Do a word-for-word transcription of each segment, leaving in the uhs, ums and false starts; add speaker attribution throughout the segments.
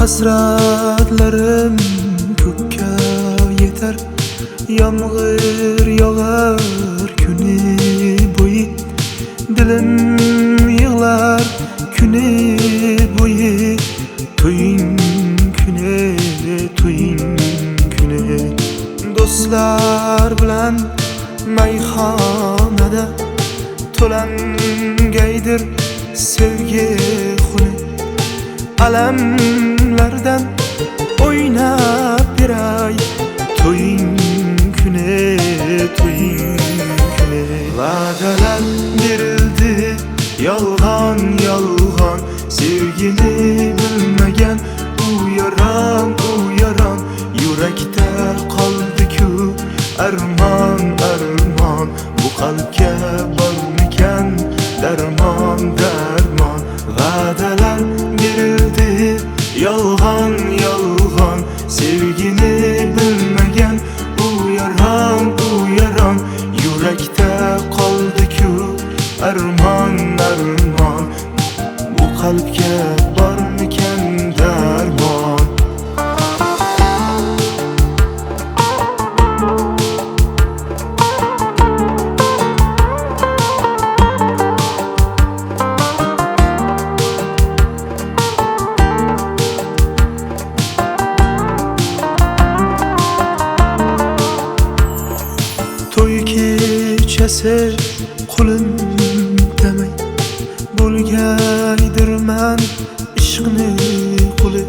Speaker 1: Hasratlarim ko'kka yetar, yomg'ir yog'ar kuni bo'yi. Dilim yig'lar kuni bo'yi. To'ying kuni, to'ying kuni. Do'stlar bilan mayxonada to'langaydir sevgi xuni. Alamlardan o'ynab beray, to'ying kuni, to'ying kuni. Va'dalar berildi yolg'on yolg'on, sevgini bilmagan u yaron u yaron. Yurakda qoldi-ku armon armon, bu qalbga bormikan darmon darmon. Va'dalar berildi yolg'on yolg'on, sevgini bilmagan u yaron u yaron. Yurakda qoldi-ku armon armon, bu qalbga bormikan darmon. To'y kechasi qo'lim demay, bo'lgaydirman ishqni quli.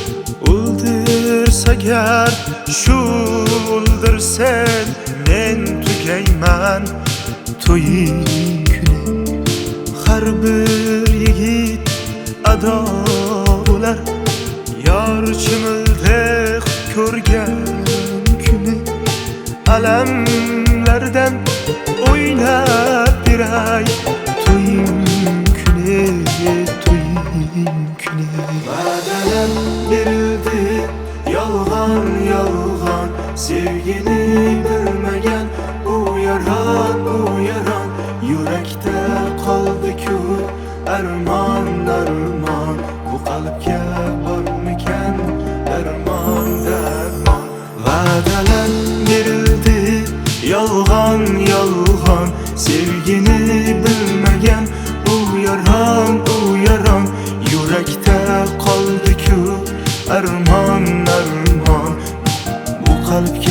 Speaker 1: O'ldirsagar shu o'ldirsen, men tugayman to'ying kuni. Har bir yigit ado bo'lar, yor chimildek ko'rgan kuni. Alamlardan o'ynab beray, to'ying kuni, to'ying kuni. Va'dalar berildi yolg'on yolg'on, sevgini bilmagan u yaron u yaron. Yurakda qoldi-ku armon armon, bu qalbga bormikan darmon darmon. Va'dalar berildi yolg'on yolg'on, sevgini bilmagan u yaron u yaron. Yurakda qoldi-ku armon armon, bu qalbga